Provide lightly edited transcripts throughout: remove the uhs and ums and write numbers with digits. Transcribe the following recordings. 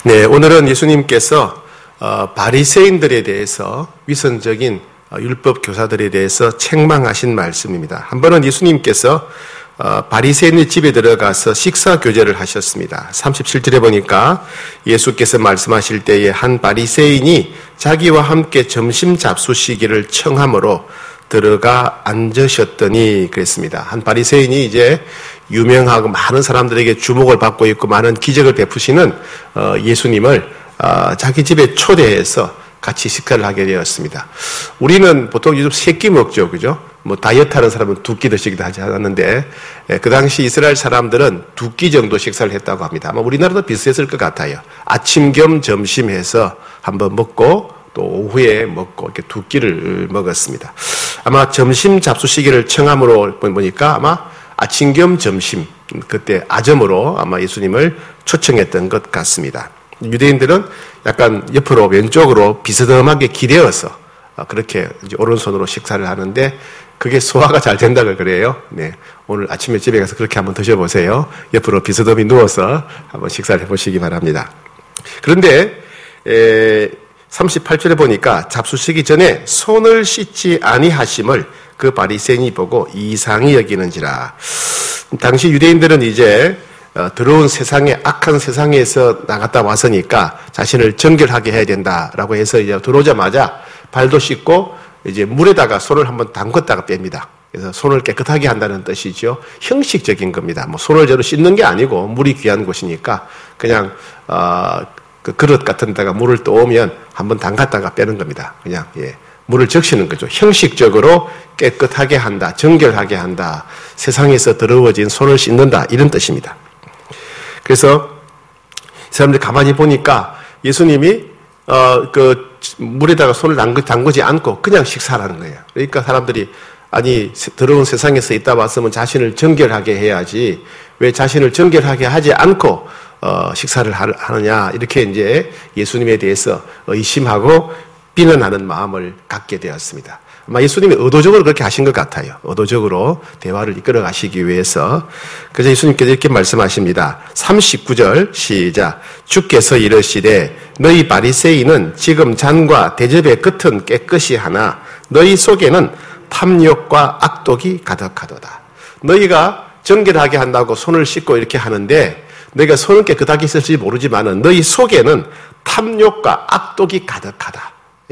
네, 오늘은 예수님께서 바리새인들에 대해서 위선적인 율법 교사들에 대해서 책망하신 말씀입니다. 한 번은 예수님께서 바리새인의 집에 들어가서 식사 교제를 하셨습니다. 37절에 보니까 예수께서 말씀하실 때에 한 바리새인이 자기와 함께 점심 잡수시기를 청함으로 들어가 앉으셨더니 그랬습니다. 한 바리새인이 이제 유명하고 많은 사람들에게 주목을 받고 있고 많은 기적을 베푸시는 예수님을 자기 집에 초대해서 같이 식사를 하게 되었습니다. 우리는 보통 요즘 3끼 먹죠, 그죠? 다이어트 하는 사람은 2끼 드시기도 하지 않았는데, 그 당시 이스라엘 사람들은 2끼 정도 식사를 했다고 합니다. 아마 우리나라도 비슷했을 것 같아요. 아침 겸 점심 해서 한번 먹고, 또 오후에 먹고, 이렇게 2끼를 먹었습니다. 아마 점심 잡수 시기를 청함으로 보니까 아마 아침 겸 점심, 그때 아점으로 아마 예수님을 초청했던 것 같습니다. 유대인들은 약간 옆으로 왼쪽으로 비스듬하게 기대어서 그렇게 이제 오른손으로 식사를 하는데 그게 소화가 잘 된다고 그래요. 네. 오늘 아침에 집에 가서 그렇게 한번 드셔보세요. 옆으로 비스듬히 누워서 한번 식사를 해보시기 바랍니다. 그런데 38절에 보니까 잡수시기 전에 손을 씻지 아니하심을 그 바리새인이 보고 이상히 여기는지라. 당시 유대인들은 이제 더러운 세상에, 악한 세상에서 나갔다 왔으니까 자신을 정결하게 해야 된다라고 해서 이제 들어오자마자 발도 씻고 이제 물에다가 손을 한번 담궜다가 뺍니다. 그래서 손을 깨끗하게 한다는 뜻이죠. 형식적인 겁니다. 손을 저로 씻는 게 아니고 물이 귀한 곳이니까 그냥 그 그릇 같은 데가 물을 떠오면 한번 담갔다가 빼는 겁니다. 그냥 물을 적시는 거죠. 형식적으로 깨끗하게 한다, 정결하게 한다, 세상에서 더러워진 손을 씻는다 이런 뜻입니다. 그래서 사람들이 가만히 보니까 예수님이 그 물에다가 손을 담그지 않고 그냥 식사하라는 거예요. 그러니까 사람들이 아니 더러운 세상에서 있다 왔으면 자신을 정결하게 해야지 왜 자신을 정결하게 하지 않고 식사를 하느냐 이렇게 이제 예수님에 대해서 의심하고 비난하는 마음을 갖게 되었습니다. 아마 예수님이 의도적으로 그렇게 하신 것 같아요. 의도적으로 대화를 이끌어 가시기 위해서. 그래서 예수님께서 이렇게 말씀하십니다. 39절 시작. 주께서 이르시되 너희 바리새인은 지금 잔과 대접의 겉은 깨끗이 하나 너희 속에는 탐욕과 악독이 가득하도다. 너희가 정결하게 한다고 손을 씻고 이렇게 하는데 너희가 손을 깨끗하게 쓸지 모르지만은 너희 속에는 탐욕과 악독이 가득하다.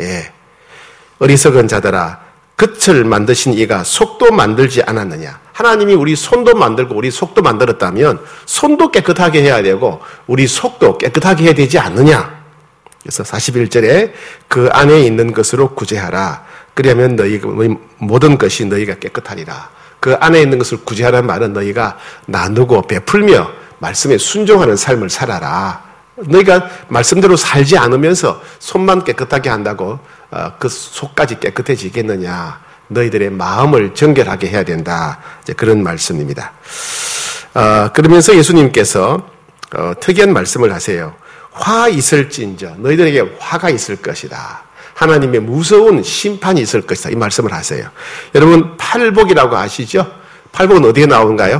어리석은 자들아 겉을 만드신 이가 속도 만들지 않았느냐. 하나님이 우리 손도 만들고 우리 속도 만들었다면 손도 깨끗하게 해야 되고 우리 속도 깨끗하게 해야 되지 않느냐. 그래서 41절에 그 안에 있는 것으로 구제하라. 그러면 너희 모든 것이 너희가 깨끗하리라. 그 안에 있는 것을 구제하라는 말은 너희가 나누고 베풀며 말씀에 순종하는 삶을 살아라. 너희가 말씀대로 살지 않으면서 손만 깨끗하게 한다고 그 속까지 깨끗해지겠느냐. 너희들의 마음을 정결하게 해야 된다. 이제 그런 말씀입니다. 그러면서 예수님께서 특이한 말씀을 하세요. 화 있을진저 너희들에게 화가 있을 것이다. 하나님의 무서운 심판이 있을 것이다. 이 말씀을 하세요. 여러분 팔복이라고 아시죠? 팔복은 어디에 나오는가요?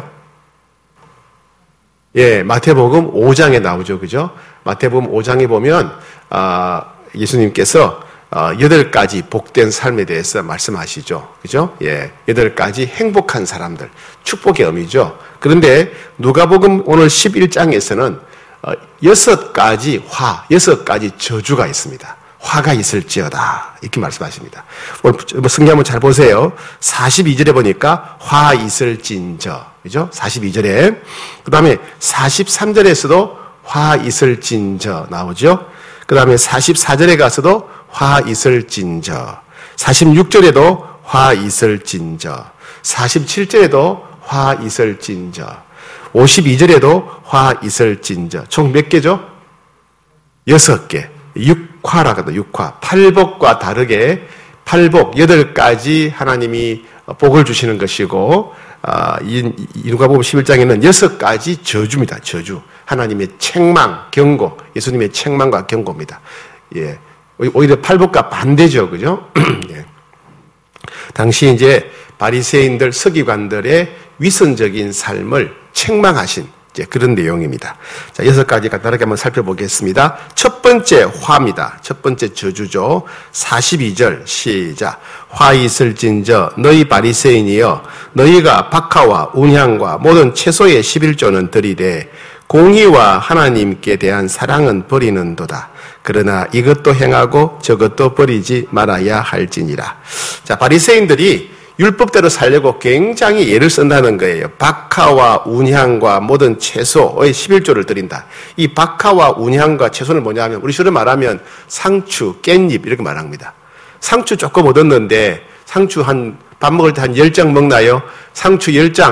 마태복음 5장에 나오죠. 그죠? 마태복음 5장에 보면 예수님께서 8가지 복된 삶에 대해서 말씀하시죠. 그죠? 8가지 행복한 사람들, 축복의 의미죠. 그런데 누가복음 오늘 11장에서는 6가지 6가지 저주가 있습니다. 화가 있을지어다. 이렇게 말씀하십니다. 오늘 성경 한번 잘 보세요. 42절에 보니까 화 있을진저. 그죠? 42절에. 그 다음에 43절에서도 화 있을진저 나오죠? 그 다음에 44절에 가서도 화 있을진저. 46절에도 화 있을진저. 47절에도 화 있을진저. 52절에도 화 있을진저. 총 몇 개죠? 6개. 6화라거든, 6화. 팔복과 다르게 팔복 8가지 하나님이 복을 주시는 것이고, 누가복음 11장에는 6가지 저주입니다, 저주. 하나님의 책망, 경고, 예수님의 책망과 경고입니다. 오히려 팔복과 반대죠, 그죠? 당시 이제 바리새인들, 서기관들의 위선적인 삶을 책망하신 이제 그런 내용입니다. 자, 6가지 간단하게 한번 살펴보겠습니다. 첫 번째 화입니다. 첫 번째 저주죠. 42절 시작. 화 있을진저 너희 바리새인이여 너희가 박하와 운향과 모든 채소의 11조는 들이되 공의와 하나님께 대한 사랑은 버리는도다. 그러나 이것도 행하고 저것도 버리지 말아야 할지니라. 자, 바리새인들이 율법대로 살려고 굉장히 예를 쓴다는 거예요. 박하와 운향과 모든 채소의 11조를 드린다. 이 박하와 운향과 채소는 뭐냐면 우리 식으로 말하면 상추, 깻잎 이렇게 말합니다. 상추 조금 얻었는데 상추 밥 먹을 때 한 10장 먹나요? 상추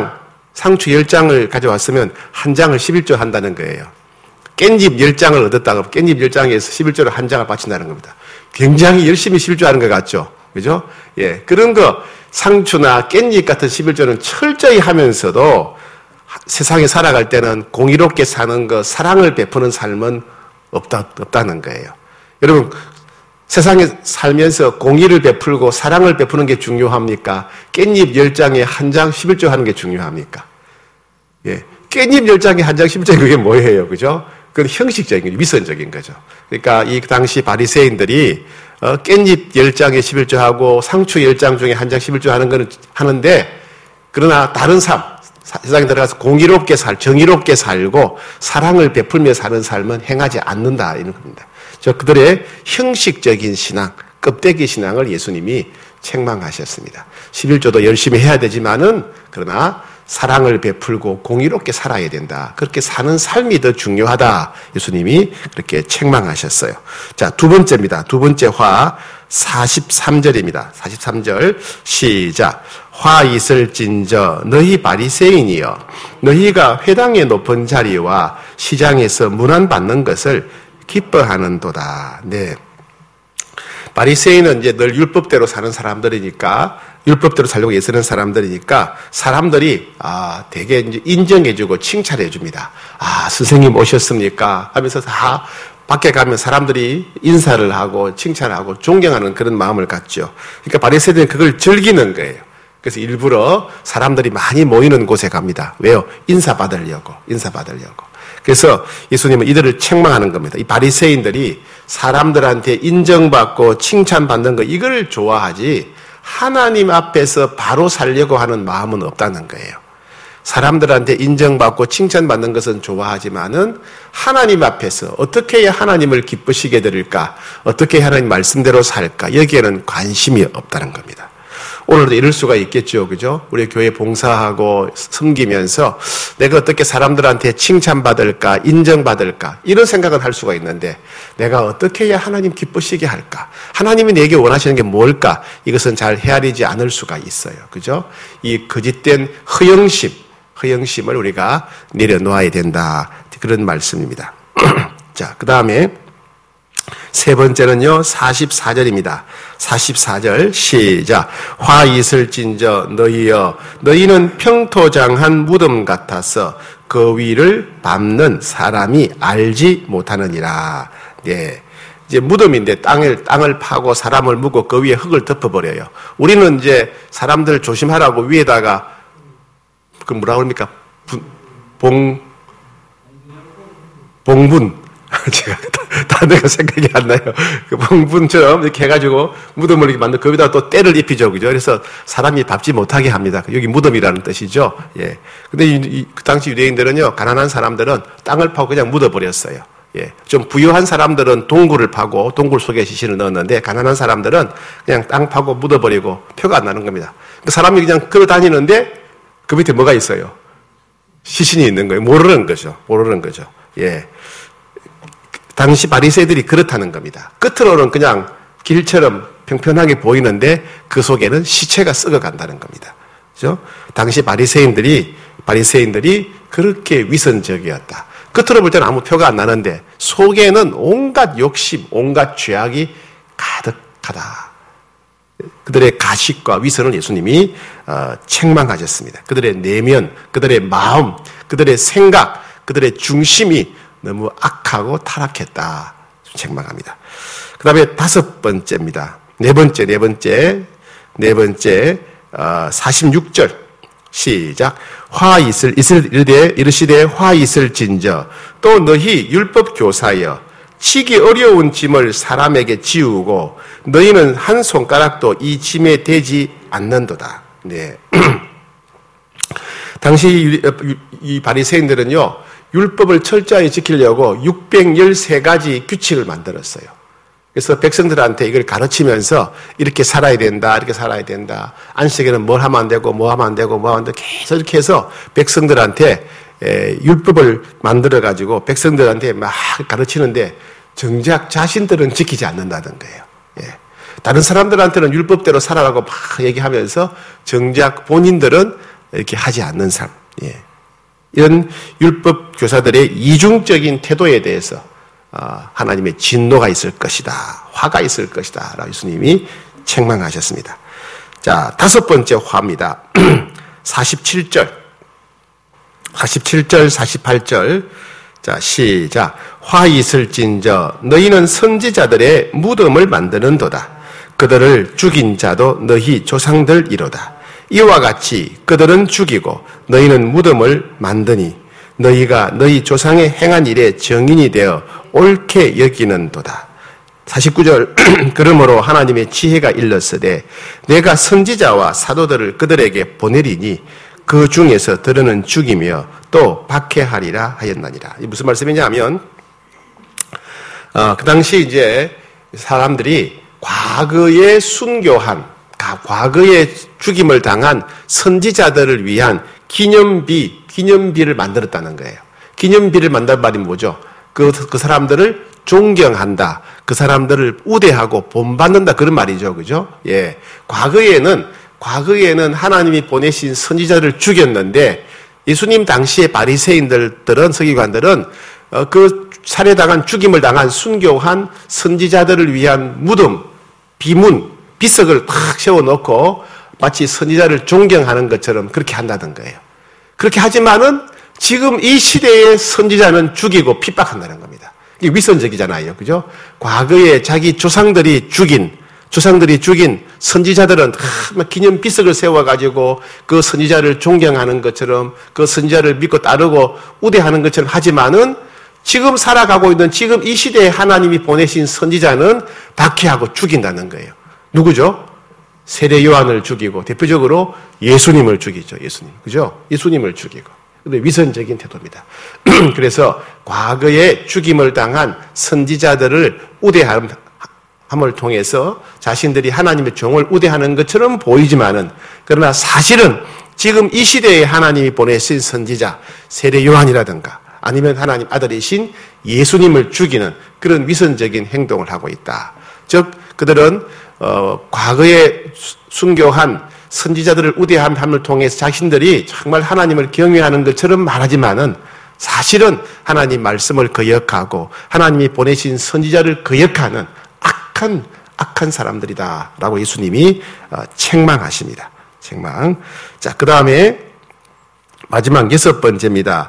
10장을 가져왔으면 한 장을 11조 한다는 거예요. 깻잎 10장을 얻었다가 깻잎 10장에서 11조를 한 장을 바친다는 겁니다. 굉장히 열심히 11조 하는 것 같죠? 그죠? 예. 그런 거 상추나 깻잎 같은 11조는 철저히 하면서도 세상에 살아갈 때는 공의롭게 사는 것, 사랑을 베푸는 삶은 없다는 거예요. 여러분, 세상에 살면서 공의를 베풀고 사랑을 베푸는 게 중요합니까? 깻잎 10장에 한 장 11조 하는 게 중요합니까? 예. 깻잎 10장에 한 장 11조 그게 뭐예요? 그죠? 그건 형식적인 거죠. 위선적인 거죠. 그러니까 이 당시 바리새인들이 깻잎 10장에 11조 하고 상추 10장 중에 한 장 11조 하는 거는 하는데 그러나 다른 세상에 들어가서 공의롭게 정의롭게 살고 사랑을 베풀며 사는 삶은 행하지 않는다 이런 겁니다. 그들의 형식적인 신앙, 껍데기 신앙을 예수님이 책망하셨습니다. 11조도 열심히 해야 되지만은 그러나 사랑을 베풀고 공의롭게 살아야 된다. 그렇게 사는 삶이 더 중요하다. 예수님이 그렇게 책망하셨어요. 자, 두 번째입니다. 두 번째 화 43절입니다. 43절 시작. 화 있을진저 너희 바리새인이여 너희가 회당의 높은 자리와 시장에서 문안 받는 것을 기뻐하는도다. 네. 바리새인은 이제 늘 율법대로 사는 사람들이니까 율법대로 살려고 애쓰는 사람들이니까 사람들이 되게 이제 인정해주고 칭찬해줍니다. 선생님 오셨습니까? 하면서 다 밖에 가면 사람들이 인사를 하고 칭찬하고 존경하는 그런 마음을 갖죠. 그러니까 바리새인들은 그걸 즐기는 거예요. 그래서 일부러 사람들이 많이 모이는 곳에 갑니다. 왜요? 인사받으려고. 그래서 예수님은 이들을 책망하는 겁니다. 이 바리새인들이 사람들한테 인정받고 칭찬받는 거 이걸 좋아하지 하나님 앞에서 바로 살려고 하는 마음은 없다는 거예요. 사람들한테 인정받고 칭찬받는 것은 좋아하지만은 하나님 앞에서 어떻게 해야 하나님을 기쁘시게 드릴까? 어떻게 해야 하나님 말씀대로 살까? 여기에는 관심이 없다는 겁니다. 오늘도 이럴 수가 있겠죠. 그죠? 우리 교회 봉사하고 섬기면서 내가 어떻게 사람들한테 칭찬받을까, 인정받을까, 이런 생각은 할 수가 있는데 내가 어떻게 해야 하나님 기쁘시게 할까? 하나님이 내게 원하시는 게 뭘까? 이것은 잘 헤아리지 않을 수가 있어요. 그죠? 이 거짓된 허영심을 우리가 내려놓아야 된다. 그런 말씀입니다. 자, 그 다음에 세 번째는요, 44절입니다. 44절, 시작. 화 있을진저 너희여, 너희는 평토장한 무덤 같아서 그 위를 밟는 사람이 알지 못하느니라. 네. 이제 무덤인데 땅을 파고 사람을 묻고 그 위에 흙을 덮어버려요. 우리는 이제 사람들 조심하라고 위에다가, 뭐라고 합니까? 봉분. 제가 다 내가 생각이 안 나요. 그 봉분처럼 이렇게 해가지고 무덤을 이렇게 만들고 거기다 또 때를 입히죠. 그죠? 그래서 사람이 밟지 못하게 합니다. 여기 무덤이라는 뜻이죠. 예. 근데 그 당시 유대인들은요, 가난한 사람들은 땅을 파고 그냥 묻어버렸어요. 예. 좀 부유한 사람들은 동굴을 파고 동굴 속에 시신을 넣었는데 가난한 사람들은 그냥 땅 파고 묻어버리고 표가 안 나는 겁니다. 그 사람이 그냥 걸어 다니는데 그 밑에 뭐가 있어요? 시신이 있는 거예요. 모르는 거죠. 예. 당시 바리새인들이 그렇다는 겁니다. 끝으로는 그냥 길처럼 평평하게 보이는데 그 속에는 시체가 썩어간다는 겁니다. 그죠? 당시 바리새인들이 그렇게 위선적이었다. 끝으로 볼 때는 아무 표가 안 나는데 속에는 온갖 욕심, 온갖 죄악이 가득하다. 그들의 가식과 위선을 예수님이 책망하셨습니다. 그들의 내면, 그들의 마음, 그들의 생각, 그들의 중심이 너무 악하고 타락했다. 책망합니다. 그 다음에 다섯 번째입니다. 네 번째, 46절. 시작. 화 있을 이르시되 화 있을진저 또 너희 율법 교사여 치기 어려운 짐을 사람에게 지우고 너희는 한 손가락도 이 짐에 대지 않는도다. 네. 당시 이 바리새인들은요 율법을 철저히 지키려고 613가지 규칙을 만들었어요. 그래서 백성들한테 이걸 가르치면서 이렇게 살아야 된다, 이렇게 살아야 된다. 안식에는 뭘 하면 안 되고, 뭐 하면 안 되고, 뭐 하면 안 되고, 계속 이렇게 해서 백성들한테 율법을 만들어가지고 백성들한테 막 가르치는데 정작 자신들은 지키지 않는다는 거예요. 예. 다른 사람들한테는 율법대로 살아라고 막 얘기하면서 정작 본인들은 이렇게 하지 않는 삶. 예. 이런 율법 교사들의 이중적인 태도에 대해서 하나님의 진노가 있을 것이다. 화가 있을 것이다. 라고 예수님이 책망하셨습니다. 자, 5번째 화입니다. 47절, 48절. 자, 시작. 화 있을진저 너희는 선지자들의 무덤을 만드는도다. 그들을 죽인 자도 너희 조상들이로다. 이와 같이 그들은 죽이고 너희는 무덤을 만드니 너희가 너희 조상의 행한 일에 정인이 되어 옳게 여기는도다. 49절. 그러므로 하나님의 지혜가 일렀으되 내가 선지자와 사도들을 그들에게 보내리니 그 중에서 들으는 죽이며 또 박해하리라 하였나니라. 이 무슨 말씀이냐면 그 당시 이제 사람들이 과거에 순교한 과거에 죽임을 당한 선지자들을 위한 기념비를 만들었다는 거예요. 기념비를 만든 말이 뭐죠? 그 사람들을 존경한다. 그 사람들을 우대하고 본받는다. 그런 말이죠. 그죠? 예. 과거에는 하나님이 보내신 선지자를 죽였는데 예수님 당시의 바리새인들은 서기관들은 그 살해당한 죽임을 당한 순교한 선지자들을 위한 무덤, 비석을 탁 세워놓고 마치 선지자를 존경하는 것처럼 그렇게 한다는 거예요. 그렇게 하지만은 지금 이 시대의 선지자는 죽이고 핍박한다는 겁니다. 이게 위선적이잖아요. 그죠? 과거에 자기 조상들이 죽인 선지자들은 기념 비석을 세워가지고 그 선지자를 존경하는 것처럼 그 선지자를 믿고 따르고 우대하는 것처럼 하지만은 지금 살아가고 있는 지금 이 시대에 하나님이 보내신 선지자는 박해하고 죽인다는 거예요. 누구죠? 세례 요한을 죽이고 대표적으로 예수님을 죽이죠. 예수님. 그죠? 예수님을 죽이고. 근데 위선적인 태도입니다. 그래서 과거에 죽임을 당한 선지자들을 우대함을 통해서 자신들이 하나님의 종을 우대하는 것처럼 보이지만은 그러나 사실은 지금 이 시대에 하나님이 보내신 선지자 세례 요한이라든가 아니면 하나님 아들이신 예수님을 죽이는 그런 위선적인 행동을 하고 있다. 즉 그들은 과거에 순교한 선지자들을 우대함을 통해서 자신들이 정말 하나님을 경외하는 것처럼 말하지만은 사실은 하나님 말씀을 거역하고 하나님이 보내신 선지자를 거역하는 악한 사람들이다라고 예수님이 책망하십니다. 책망. 자, 그 다음에 마지막 6번째입니다.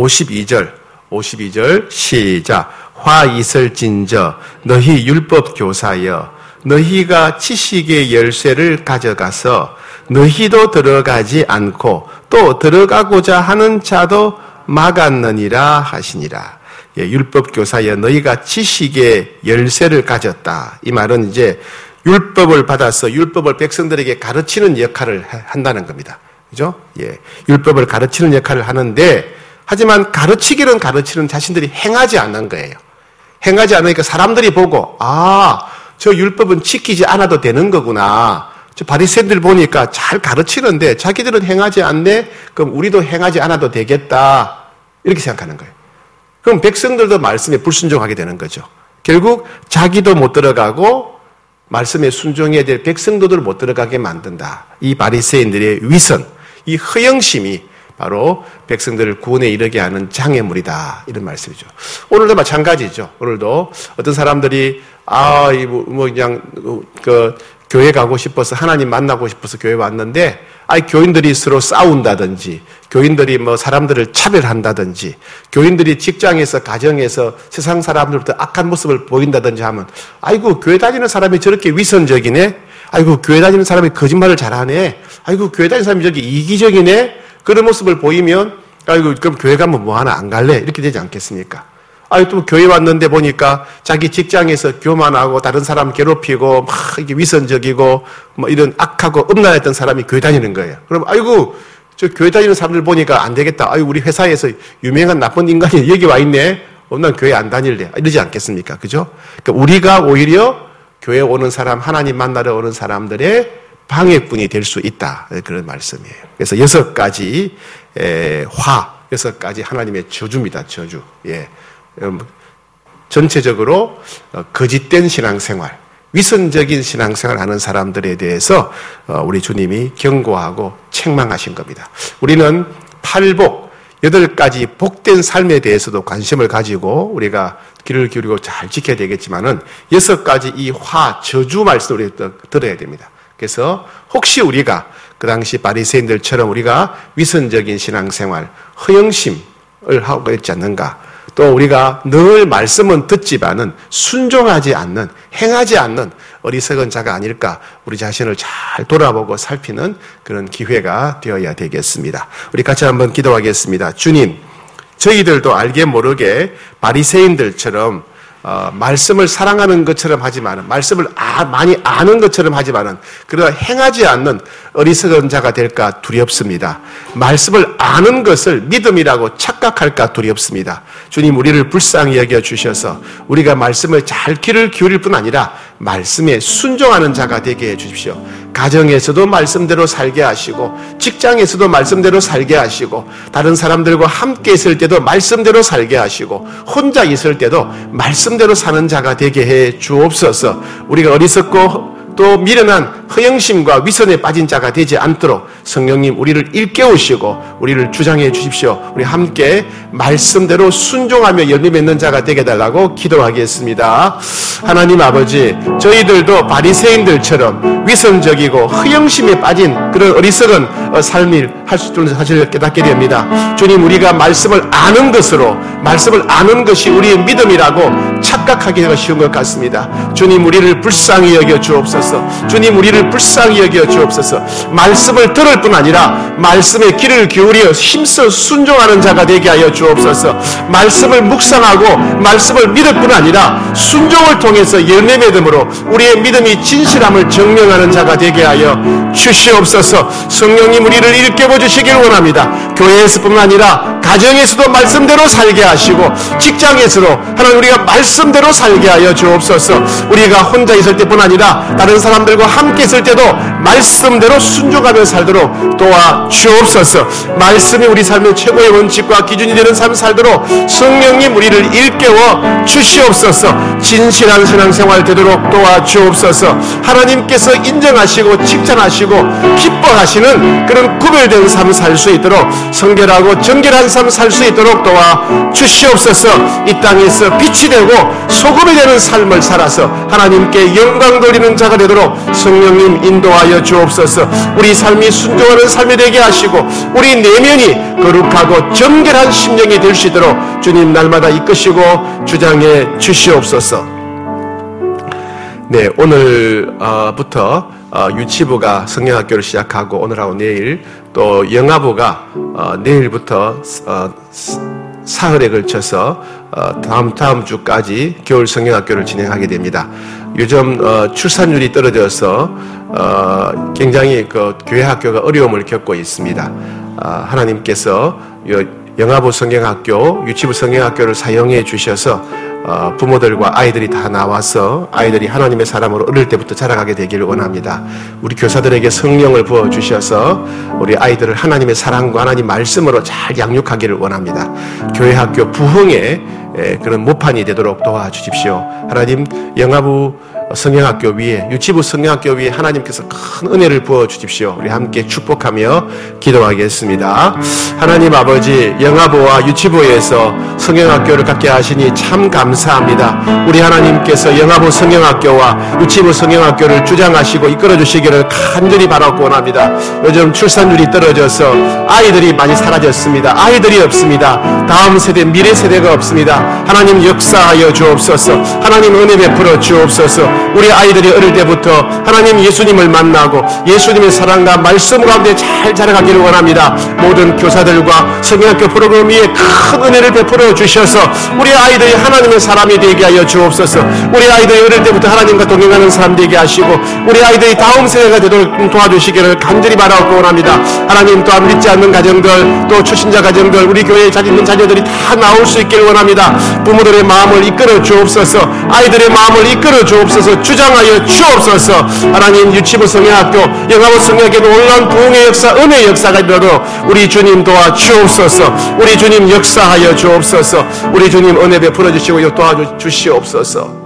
52절 시작. 화 있을진저 너희 율법 교사여 너희가 지식의 열쇠를 가져가서 너희도 들어가지 않고 또 들어가고자 하는 자도 막았느니라 하시니라. 예, 율법 교사여 너희가 지식의 열쇠를 가졌다. 이 말은 이제 율법을 받아서 율법을 백성들에게 가르치는 역할을 한다는 겁니다. 그죠? 예. 율법을 가르치는 역할을 하는데 하지만 가르치기는 가르치는 자신들이 행하지 않는 거예요. 행하지 않으니까 사람들이 보고 저 율법은 지키지 않아도 되는 거구나. 저 바리새인들 보니까 잘 가르치는데 자기들은 행하지 않네. 그럼 우리도 행하지 않아도 되겠다. 이렇게 생각하는 거예요. 그럼 백성들도 말씀에 불순종하게 되는 거죠. 결국 자기도 못 들어가고 말씀에 순종해야 될 백성도들 못 들어가게 만든다. 이 바리새인들의 위선, 이 허영심이 바로 백성들을 구원에 이르게 하는 장애물이다. 이런 말씀이죠. 오늘도 마찬가지죠. 오늘도 어떤 사람들이 그냥 교회 가고 싶어서 하나님 만나고 싶어서 교회 왔는데 교인들이 서로 싸운다든지 교인들이 사람들을 차별한다든지 교인들이 직장에서 가정에서 세상 사람들부터 악한 모습을 보인다든지 하면 교회 다니는 사람이 저렇게 위선적이네. 교회 다니는 사람이 거짓말을 잘하네. 아이고, 교회 다니는 사람이 저기 이기적이네? 그런 모습을 보이면, 아이고, 그럼 교회 가면 뭐 하나 안 갈래? 이렇게 되지 않겠습니까? 아이고, 또 교회 왔는데 보니까 자기 직장에서 교만하고 다른 사람 괴롭히고 막 이게 위선적이고 뭐 이런 악하고 음란했던 사람이 교회 다니는 거예요. 그럼 아이고, 저 교회 다니는 사람들 보니까 안 되겠다. 아이고, 우리 회사에서 유명한 나쁜 인간이 여기 와 있네. 난 교회 안 다닐래. 이러지 않겠습니까? 그죠? 그러니까 우리가 오히려 교회 오는 사람, 하나님 만나러 오는 사람들의 방해꾼이 될 수 있다. 그런 말씀이에요. 그래서 6가지 6가지 하나님의 저주입니다. 저주. 예. 전체적으로 거짓된 신앙생활, 위선적인 신앙생활을 하는 사람들에 대해서 우리 주님이 경고하고 책망하신 겁니다. 우리는 8복, 8가지 복된 삶에 대해서도 관심을 가지고 우리가 귀를 기울이고 잘 지켜야 되겠지만은 6가지 이 저주 말씀을 우리가 들어야 됩니다. 그래서 혹시 우리가 그 당시 바리새인들처럼 우리가 위선적인 신앙생활, 허영심을 하고 있지 않는가? 또 우리가 늘 말씀은 듣지만은 순종하지 않는, 행하지 않는 어리석은 자가 아닐까, 우리 자신을 잘 돌아보고 살피는 그런 기회가 되어야 되겠습니다. 우리 같이 한번 기도하겠습니다. 주님, 저희들도 알게 모르게 바리새인들처럼 말씀을 사랑하는 것처럼 하지만은, 말씀을 많이 아는 것처럼 하지만은, 그러나 행하지 않는 어리석은 자가 될까 두렵습니다. 말씀을 아는 것을 믿음이라고 착각할까 두렵습니다. 주님, 우리를 불쌍히 여겨주셔서 우리가 말씀을 잘 귀를 기울일 뿐 아니라 말씀에 순종하는 자가 되게 해주십시오. 가정에서도 말씀대로 살게 하시고, 직장에서도 말씀대로 살게 하시고, 다른 사람들과 함께 있을 때도 말씀대로 살게 하시고, 혼자 있을 때도 말씀대로 사는 자가 되게 해 주옵소서. 우리가 어리석고 또 미련한 허영심과 위선에 빠진 자가 되지 않도록 성령님 우리를 일깨우시고 우리를 주장해 주십시오. 우리 함께 말씀대로 순종하며 열매 맺는 자가 되게 해달라고 기도하겠습니다. 하나님 아버지, 저희들도 바리새인들처럼 위선적이고 허영심에 빠진 그런 어리석은 삶을 할 수 있는 사실을 깨닫게 됩니다. 주님, 우리가 말씀을 아는 것으로, 말씀을 아는 것이 우리의 믿음이라고 착각하기가 쉬운 것 같습니다. 주님, 우리를 불쌍히 여겨 주옵소서. 주님, 우리를 불쌍히 여겨 주옵소서. 말씀을 들을 뿐 아니라 말씀에 귀를 기울여 힘써 순종하는 자가 되게 하여 주옵소서. 말씀을 묵상하고 말씀을 믿을 뿐 아니라 순종을 통해서 열매 맺음으로 우리의 믿음이 진실함을 증명하는 자가 되게 하여 주시옵소서. 성령님, 우리를 일깨워 주시길 원합니다. 교회에서뿐만 아니라 가정에서도 말씀대로 살게 하시고, 직장에서도 하나님 우리가 말씀대로 살게 하여 주옵소서. 우리가 혼자 있을 때뿐 아니라 다른 사람들과 함께 있을 때도 말씀대로 순종하며 살도록 도와 주옵소서. 말씀이 우리 삶의 최고의 원칙과 기준이 되는 삶을 살도록 성령님 우리를 일깨워 주시옵소서. 진실한 신앙생활 되도록 도와 주옵소서. 하나님께서 인정하시고 칭찬하시고 기뻐하시는 그런 구별된 삶 살 수 있도록, 성결하고 정결한 삶 살 수 있도록 도와 주시옵소서. 이 땅에서 빛이 되고 소금이 되는 삶을 살아서 하나님께 영광 돌리는 자가 되도록 성령님 인도하여 주옵소서. 우리 삶이 순종하는 삶이 되게 하시고 우리 내면이 거룩하고 정결한 심령이 될 수 있도록 주님 날마다 이끄시고 주장해 주시옵소서. 네, 오늘부터 유치부가 성경학교를 시작하고 오늘하고 내일, 또 영아부가 내일부터 사흘에 걸쳐서 다음 주까지 겨울 성경학교를 진행하게 됩니다. 요즘 출산율이 떨어져서 굉장히 그 교회 학교가 어려움을 겪고 있습니다. 하나님께서 영아부 성경학교, 유치부 성경학교를 사용해 주셔서 부모들과 아이들이 다 나와서 아이들이 하나님의 사람으로 어릴 때부터 자라가게 되기를 원합니다. 우리 교사들에게 성령을 부어주셔서 우리 아이들을 하나님의 사랑과 하나님 말씀으로 잘 양육하기를 원합니다. 교회 학교 부흥의 그런 모판이 되도록 도와주십시오. 하나님, 영아부 성경학교 위에, 유치부 성경학교 위에 하나님께서 큰 은혜를 부어주십시오. 우리 함께 축복하며 기도하겠습니다. 하나님 아버지, 영아부와 유치부에서 성경학교를 갖게 하시니 참 감사합니다. 우리 하나님께서 영아부 성경학교와 유치부 성경학교를 주장하시고 이끌어주시기를 간절히 바라고 원합니다. 요즘 출산율이 떨어져서 아이들이 많이 사라졌습니다. 아이들이 없습니다. 다음 세대, 미래 세대가 없습니다. 하나님 역사하여 주옵소서. 하나님 은혜 베풀어 주옵소서. 우리 아이들이 어릴 때부터 하나님 예수님을 만나고 예수님의 사랑과 말씀 가운데 잘 자라가기를 원합니다. 모든 교사들과 성경학교 프로그램 위에 큰 은혜를 베풀어 주셔서 우리 아이들이 하나님의 사람이 되게 하여 주옵소서. 우리 아이들이 어릴 때부터 하나님과 동행하는 사람 되게 하시고 우리 아이들이 다음 세대가 되도록 도와주시기를 간절히 바라고 원합니다. 하나님 또한 믿지 않는 가정들, 또 출신자 가정들, 우리 교회에 잘 있는 자녀들이 다 나올 수 있기를 원합니다. 부모들의 마음을 이끌어 주옵소서. 아이들의 마음을 이끌어 주옵소서. 주장하여 주옵소서. 하나님 유치부 성경학교, 영화부 성경학교 놀라운 부흥의 역사, 은혜의 역사가 일어나도록 우리 주님 도와 주옵소서. 우리 주님 역사하여 주옵소서. 우리 주님 은혜 베풀어 주시고 도와주시옵소서.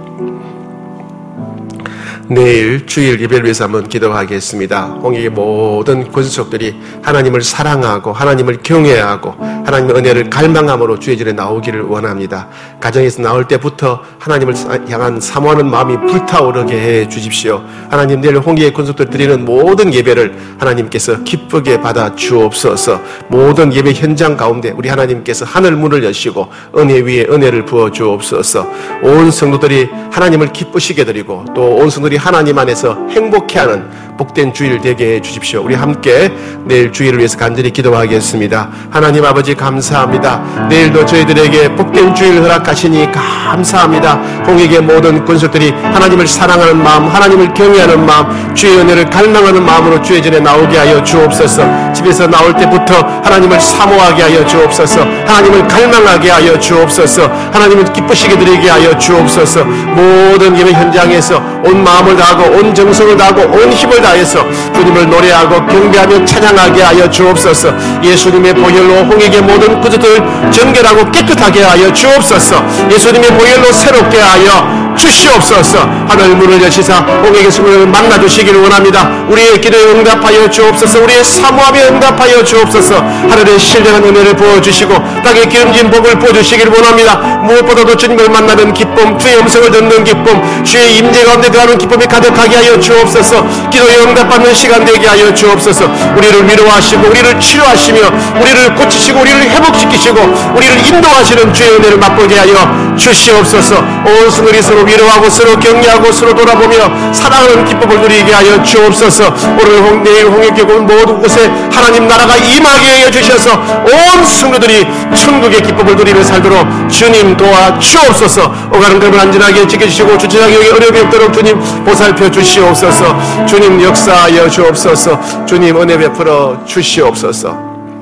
내일 주일 예배를 위해서 한번 기도하겠습니다. 홍익의 모든 권속들이 하나님을 사랑하고 하나님을 경외하고 하나님의 은혜를 갈망함으로 주의 전에 나오기를 원합니다. 가정에서 나올 때부터 하나님을 향한 사모하는 마음이 불타오르게 해 주십시오. 하나님, 내일 홍익의 권속들 드리는 모든 예배를 하나님께서 기쁘게 받아 주옵소서. 모든 예배 현장 가운데 우리 하나님께서 하늘 문을 여시고 은혜 위에 은혜를 부어 주옵소서. 온 성도들이 하나님을 기쁘시게 드리고 또 온 성도들이 하나님 안에서 행복해하는 복된 주일 되게 해 주십시오. 우리 함께 내일 주일을 위해서 간절히 기도하겠습니다. 하나님 아버지 감사합니다. 내일도 저희들에게 복된 주일 허락하시니 감사합니다. 홍익의 모든 권속들이 하나님을 사랑하는 마음, 하나님을 경외하는 마음, 주의 은혜를 갈망하는 마음으로 주의 전에 나오게 하여 주옵소서. 집에서 나올 때부터 하나님을 사모하게 하여 주옵소서. 하나님을 갈망하게 하여 주옵소서. 하나님을 기쁘시게 드리게 하여 주옵소서. 모든 예배 현장에서 온 마음을 다하고 온 정성을 다하고 온 힘을 다해서 주님을 노래하고 경배하며 찬양하게 하여 주옵소서. 예수님의 보혈로 홍익의 모든 구조들을 정결하고 깨끗하게 하여 주옵소서. 예수님의 보혈로 새롭게 하여 주시옵소서. 하늘 문을 여시사 홍익의 수문을 만나주시기를 원합니다. 우리의 기도에 응답하여 주옵소서. 우리의 사모함에 응답하여 주옵소서. 하늘의 신령한 은혜를 부어주시고 땅에 기름진 복을 부어주시기를 원합니다. 무엇보다도 주님을 만나는 기쁨, 주의 음성을 듣는 기쁨, 주의 임재 가운데 들어가는 기쁨이 가득하게 하여 주옵소서. 기도에 응답받는 시간 되게 하여 주옵소서. 우리를 위로하시고 우리를 치료하시며 우리를 고치시고 우리를 회복시키시고 우리를 인도하시는 주의 은혜를 맛보게 하여 주시옵소서. 온 성도들이 서로 위로하고 서로 격려하고 서로 돌아보며 사랑하는 기쁨을 누리게 하여 주옵소서. 오늘 내일 홍익교회 모든 곳에 하나님 나라가 임하게 하여 주셔서 온 성도들이 천국의 기쁨을 누리며 살도록 주님 도와 주옵소서. 오가는 걸음을 안전하게 지켜주시고 주차장에 어려움이 없도록 주님 보살펴 주시옵소서. 주님 역사하여 주옵소서. 주님 은혜 베풀어 주시옵소서.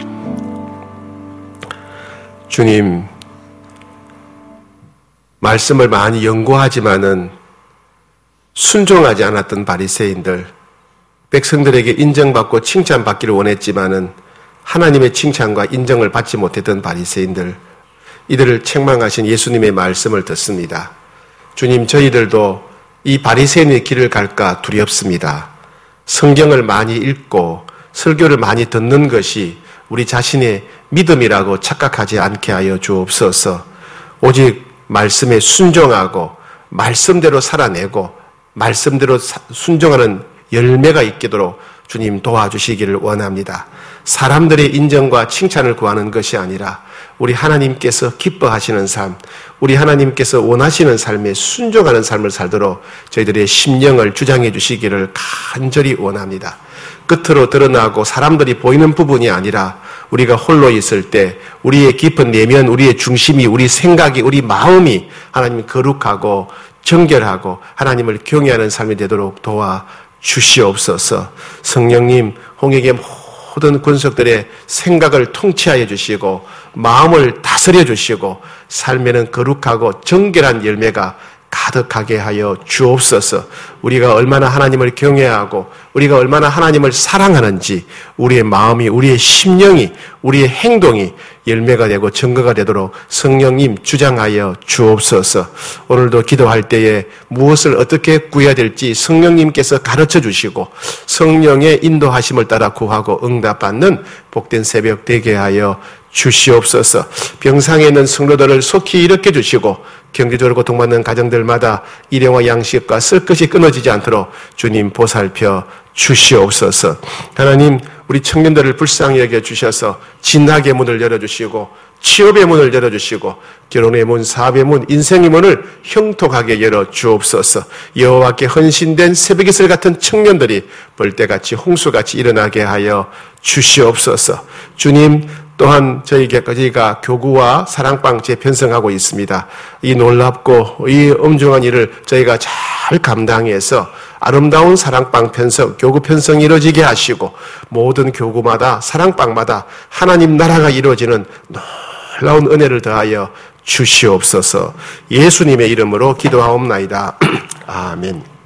주님, 말씀을 많이 연구하지만은 순종하지 않았던 바리새인들, 백성들에게 인정받고 칭찬받기를 원했지만은 하나님의 칭찬과 인정을 받지 못했던 바리새인들, 이들을 책망하신 예수님의 말씀을 듣습니다. 주님, 저희들도 이 바리새인의 길을 갈까 두렵습니다. 성경을 많이 읽고 설교를 많이 듣는 것이 우리 자신의 믿음이라고 착각하지 않게 하여 주옵소서. 오직 말씀에 순종하고 말씀대로 살아내고 말씀대로 순종하는 열매가 있도록 주님 도와주시기를 원합니다. 사람들의 인정과 칭찬을 구하는 것이 아니라 우리 하나님께서 기뻐하시는 삶, 우리 하나님께서 원하시는 삶에 순종하는 삶을 살도록 저희들의 심령을 주장해 주시기를 간절히 원합니다. 끝으로 드러나고 사람들이 보이는 부분이 아니라 우리가 홀로 있을 때 우리의 깊은 내면, 우리의 중심이, 우리 생각이, 우리 마음이 하나님 거룩하고 정결하고 하나님을 경외하는 삶이 되도록 도와 주시옵소서. 성령님, 홍익의 모든 권속들의 생각을 통치하여 주시고 마음을 다스려 주시고 삶에는 거룩하고 정결한 열매가 가득하게 하여 주옵소서. 우리가 얼마나 하나님을 경외하고 우리가 얼마나 하나님을 사랑하는지 우리의 마음이, 우리의 심령이, 우리의 행동이 열매가 되고 증거가 되도록 성령님 주장하여 주옵소서. 오늘도 기도할 때에 무엇을 어떻게 구해야 될지 성령님께서 가르쳐 주시고 성령의 인도하심을 따라 구하고 응답받는 복된 새벽 되게 하여 주시옵소서. 병상에 있는 성도들을 속히 일으켜 주시고 경제적으로 고통받는 가정들마다 일용와 양식과 쓸 것이 끊어지지 않도록 주님 보살펴 주시옵소서. 하나님, 우리 청년들을 불쌍히 여겨주셔서 진학의 문을 열어주시고 취업의 문을 열어주시고 결혼의 문, 사업의 문, 인생의 문을 형통하게 열어주옵소서. 여호와께 헌신된 새벽이슬 같은 청년들이 벌떼같이 홍수같이 일어나게 하여 주시옵소서. 주님, 또한 저희가 교구와 사랑방 재편성하고 있습니다. 이 놀랍고 이 엄중한 일을 저희가 잘 감당해서 아름다운 사랑방 편성, 교구 편성이 이루어지게 하시고 모든 교구마다 사랑방마다 하나님 나라가 이루어지는 놀라운 은혜를 더하여 주시옵소서. 예수님의 이름으로 기도하옵나이다. 아멘.